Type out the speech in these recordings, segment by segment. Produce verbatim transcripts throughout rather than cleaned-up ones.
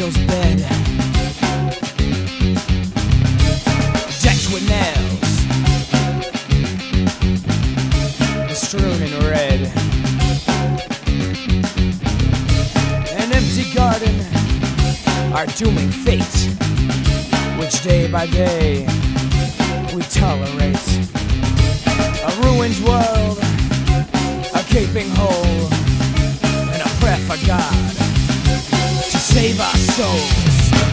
angel's bed, decked with nails, strewn in red. An empty garden, our dooming fate, which day by day we tolerate. A ruined world, a gaping hole, and a prayer for God to save our souls.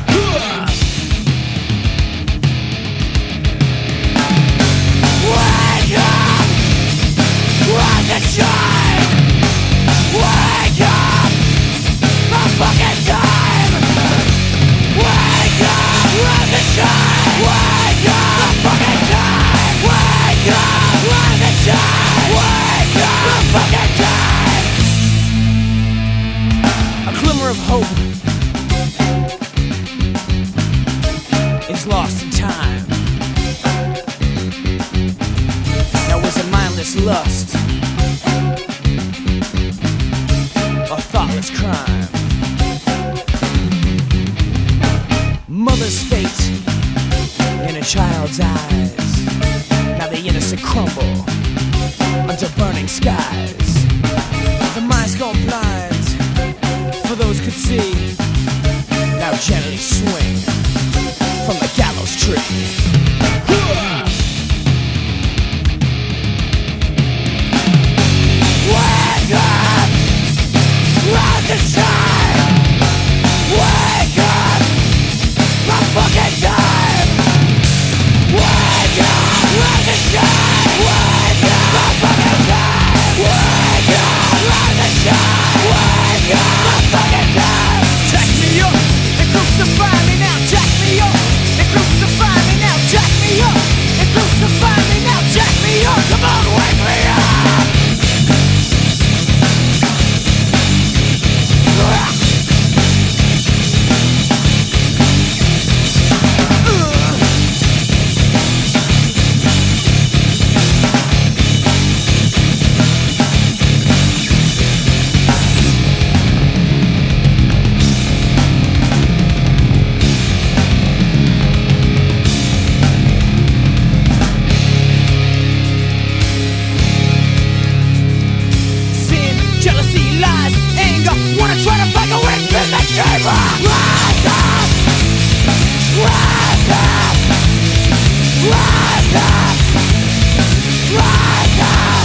Wake up! Rise and shine! Wake up! A fucking time! Wake up! Rise and shine! Wake up! A fucking time! Wake up! Rise and shine! Wake up! A fucking time! A glimmer of hope is lost in time. Now was a mindless lust, a thoughtless crime. Mother's fate in a child's eyes. Now the innocent crumble under burning skies. The mind's gone blind, for those could see. Now gently swing from the gallows tree. Wake up! Rise and shine! Wake up! My fucking time! Wake up! Rise and shine! Wake up! My fucking time! Wake up! Rise and shine! Wake up! My fucking time! Jack me up and crucify me now! Jack me up and crucify me now! Jack me up and crucify me now! Jack me up! Come on, wake me up! Jealousy, lies, anger, wanna try to fight away from the chamber. Rise up! Rise up! Rise up! Rise up!